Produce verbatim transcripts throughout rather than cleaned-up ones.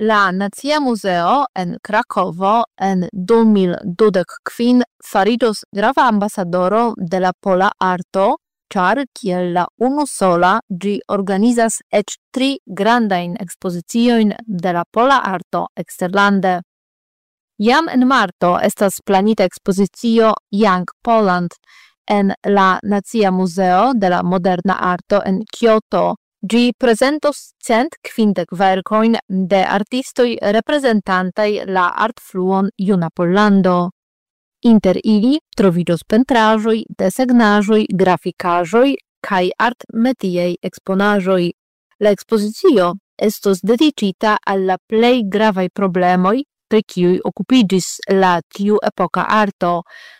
La Nacia Muzeo en Krakovo en du mil dudek kvin fariĝos grava ambasadoro de la pola arto, ĉar kiel la unusola ĝi organizas eĉ tri grandajn ekspoziciojn de la pola arto eksterlande. Jam en marto estas planita ekspozicio Young Poland en la Nacia Muzeo de la Moderna Arto en Kyoto. Ĝi prezentos cent kvindek verkojn de artistoj reprezentantaj la artfluon Juna Pollando. Inter ili troviĝos pentraĵoj, desegnaĵoj, grafikaĵoj kaj artmetiaj eksponaĵoj. La ekspozicio estos dediĉita al la plej gravaj problemoj, pri kiuj okupiĝis la tiuepoka arto,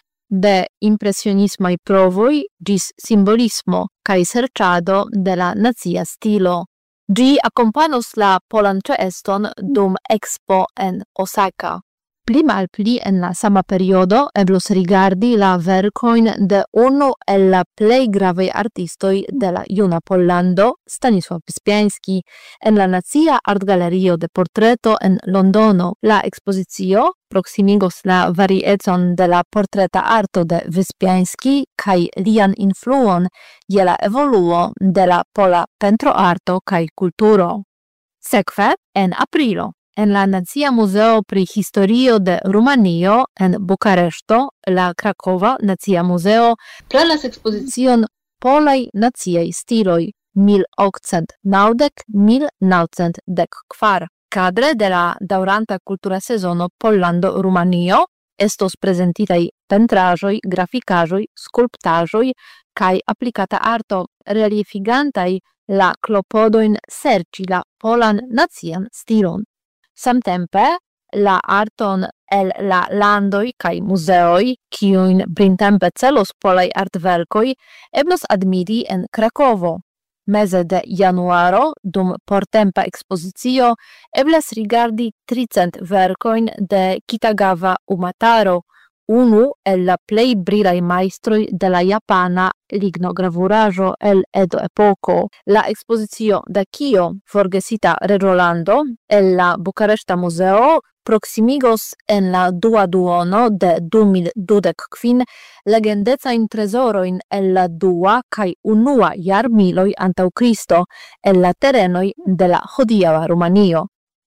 de impresionismaj provoj ĝis simbolismo kaj serĉado de la nacia stilo. Ĝi akompanos la polan ĉeeston dum Expo en Osaka. Pli malpli en la sama periodo eblos rigardi la verkojn de unu el la plej gravaj artistoj de la Juna Pollando, Stanisław Wyspiański, en la Nacia Artgalerio de Portreto en Londono. La ekspozicio proksimigos la variecon de la portreta arto de Wyspiański kaj lian influon je la evoluo de la pola pentroarto kaj kulturo. Sekve en aprilo en la Nacia Muzeo pri Historio de Rumanio en Bukareŝto, la Krakova Nacia Muzeo planas ekspozicion Polaj naciaj stiloj mil okcent naŭdek - mil naŭcent dek kvar. Kadre de la daŭranta kultura sezono Pollando-Rumanio estos prezentitaj pentraĵoj, grafikaĵoj, skulptaĵoj kaj aplikata arto reliefigantaj la klopodojn serĉi la polan nacian stilon. Samtempe la arton el la landoj kaj muzeoj, kiujn printempe celos polaj artverkoj, eblos admiri en Krakovo. Meze de januaro, dum portempa ekspozicio, eblas rigardi tricent verkojn de Kitagawa Umataro, unu el la plej brilaj majstroj de la japana lignogravuraĵo el Edo-epoko. La ekspozicio de Kio, forgesita reĝolando, el la Bukareŝta Muzeo proksimigos en la dua duono de du mil dudek kvin legendecajn trezorojn el la dua kaj unua jarmiloj antaŭ Kristo el la terenoj de la hodiaŭa Rumanio.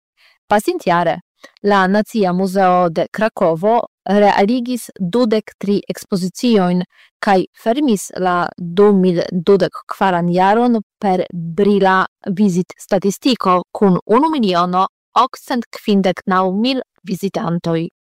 Pasintjare la Nacia Muzeo de Krakovo realigis dudek tri ekspoziciojn kaj fermis la du mil dudek kvaran jaron per brila vizitstatistiko kun unu miliono okcent kvindek naŭ mil vizitantoj.